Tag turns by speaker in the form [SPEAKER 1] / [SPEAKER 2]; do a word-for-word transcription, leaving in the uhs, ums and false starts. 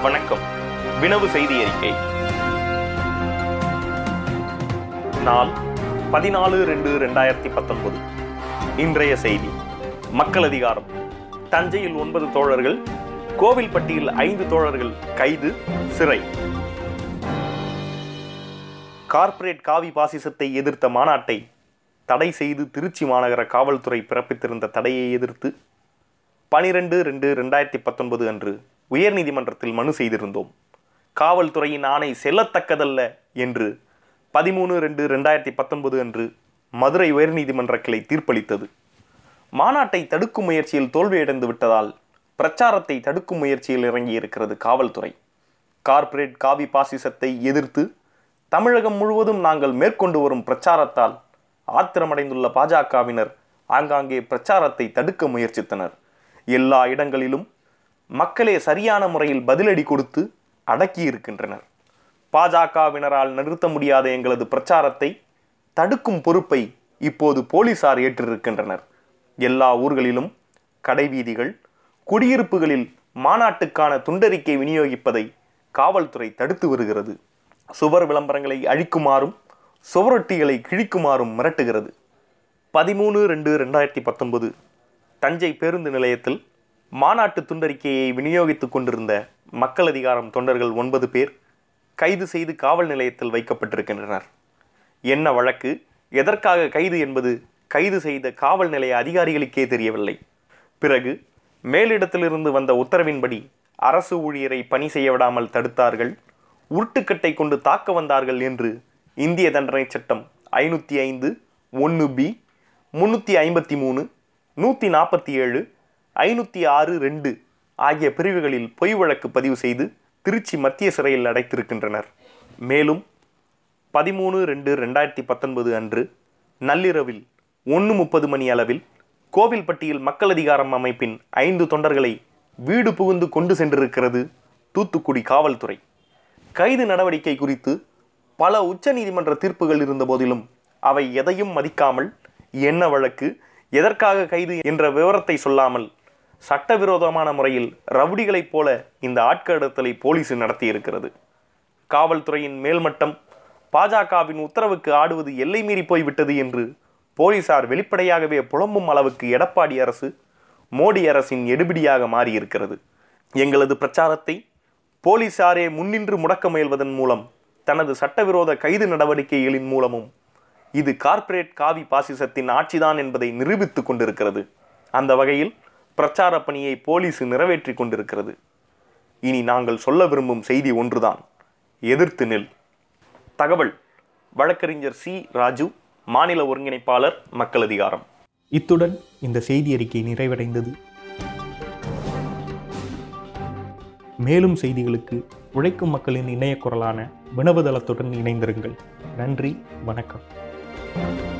[SPEAKER 1] வணக்கம். வினவு செய்தி அறிக்கை. நாள் பதினாலு ரெண்டு ரெண்டாயிரத்தி பத்தொன்பது. இன்றைய செய்தி. மக்கள் அதிகாரம். தஞ்சையில் ஒன்பது தோழர்கள், கோவில்பட்டியில் ஐந்து தோழர்கள் கைது, சிறை. கார்ப்பரேட் காவி பாசிசத்தை எதிர்த்த மாநாட்டை தடை செய்து திருச்சி மாநகர காவல்துறை பிறப்பித்திருந்த தடையை எதிர்த்து பனிரெண்டு ரெண்டு ரெண்டாயிரத்தி பத்தொன்பது அன்று உயர்நீதிமன்றத்தில் மனு செய்திருந்தோம். காவல்துறையின் ஆணை செல்லத்தக்கதல்ல என்று பதிமூணு ரெண்டு ரெண்டாயிரத்தி பத்தொன்பது அன்று மதுரை உயர்நீதிமன்ற கிளை தீர்ப்பளித்தது. மாநாட்டை தடுக்கும் முயற்சியில் தோல்வியடைந்து விட்டதால் பிரச்சாரத்தை தடுக்கும் முயற்சியில் இறங்கியிருக்கிறது காவல்துறை. கார்ப்பரேட் காவி பாசிசத்தை எதிர்த்து தமிழகம் முழுவதும் நாங்கள் மேற்கொண்டு வரும் பிரச்சாரத்தால் ஆத்திரமடைந்துள்ள பாஜகவினர் ஆங்காங்கே பிரச்சாரத்தை தடுக்க முயற்சித்தனர். எல்லா இடங்களிலும் மக்களே சரியான முறையில் பதிலடி கொடுத்து அடக்கி இருக்கின்றனர். பாஜகவினரால் நிறுத்த முடியாத எங்களது பிரச்சாரத்தை தடுக்கும் பொறுப்பை இப்போது போலீசார் ஏற்றிருக்கின்றனர். எல்லா ஊர்களிலும் கடைவீதிகள், குடியிருப்புகளில் மாநாட்டுக்கான துண்டறிக்கை விநியோகிப்பதை காவல்துறை தடுத்து வருகிறது. சுவர் விளம்பரங்களை அழிக்குமாறும் சுவரொட்டிகளை கிழிக்குமாறும் மிரட்டுகிறது. பதிமூணு ரெண்டு ரெண்டாயிரத்தி பத்தொன்பது தஞ்சை பேருந்து நிலையத்தில் மாநாட்டு துண்டறிக்கையை விநியோகித்துக் கொண்டிருந்த மக்கள் அதிகாரம் தொண்டர்கள் ஒன்பது பேர் கைது செய்து காவல் நிலையத்தில் வைக்கப்பட்டிருக்கின்றனர். என்ன வழக்கு, எதற்காக கைது என்பது கைது செய்த காவல் நிலைய அதிகாரிகளுக்கே தெரியவில்லை. பிறகு மேலிடத்திலிருந்து வந்த உத்தரவின்படி அரசு ஊழியரை பணி செய்ய விடாமல் தடுத்தார்கள், உருட்டுக்கட்டை கொண்டு தாக்க வந்தார்கள் என்று இந்திய தண்டனை சட்டம் ஐநூற்றி ஐந்து ஒன்று பி, முன்னூற்றி ஐம்பத்தி மூணு, நூற்றி நாற்பத்தி ஏழு, ஐநூற்றி ஆறு ரெண்டு ஆகிய பிரிவுகளில் பொய் வழக்கு பதிவு செய்து திருச்சி மத்திய சிறையில் அடைத்திருக்கின்றனர். மேலும் பதிமூணு ரெண்டு ரெண்டாயிரத்தி பத்தொன்பது அன்று நள்ளிரவில் ஒன்று முப்பது மணி அளவில் கோவில்பட்டியில் மக்கள் அதிகாரம் அமைப்பின் ஐந்து தொண்டர்களை வீடு புகுந்து கொண்டு சென்றிருக்கிறது தூத்துக்குடி காவல்துறை. கைது நடவடிக்கை குறித்து பல உச்ச நீதிமன்ற தீர்ப்புகள் இருந்த போதிலும் அவை எதையும் மதிக்காமல் என்ன வழக்கு, எதற்காக கைது என்ற விவரத்தை சொல்லாமல் சட்டவிரோதமான முறையில் ரவுடிகளைப் போல இந்த ஆட்கடத்தலை போலீஸ் நடத்தியிருக்கிறது. காவல்துறையின் மேல்மட்டம் பாஜகவின் உத்தரவுக்கு ஆடுவது எல்லை மீறி போய்விட்டது என்று போலீசார் வெளிப்படையாகவே புலம்பும் அளவுக்கு எடப்பாடி அரசு மோடி அரசின் எடுபிடியாக மாறியிருக்கிறது. எங்களது பிரச்சாரத்தை போலீசாரே முன்னின்று முடக்க முயல்வதன் மூலம், தனது சட்டவிரோத கைது நடவடிக்கைகளின் மூலமும் இது கார்ப்பரேட் காவி பாசிசத்தின் ஆட்சிதான் என்பதை நிரூபித்துக் கொண்டிருக்கிறது. அந்த வகையில் பிரச்சார பணியை போலீஸ் நிறைவேற்றி கொண்டிருக்கிறது. இனி நாங்கள் சொல்ல விரும்பும் செய்தி ஒன்றுதான், எதிர்த்து நெல். தகவல் வழக்கறிஞர் சி ராஜு, மாநில ஒருங்கிணைப்பாளர், மக்கள் அதிகாரம். இத்துடன் இந்த செய்தி அறிக்கை நிறைவடைந்தது. மேலும் செய்திகளுக்கு உழைக்கும் மக்களின் இணைய குரலான வினவுதளத்துடன் இணைந்திருங்கள். நன்றி, வணக்கம்.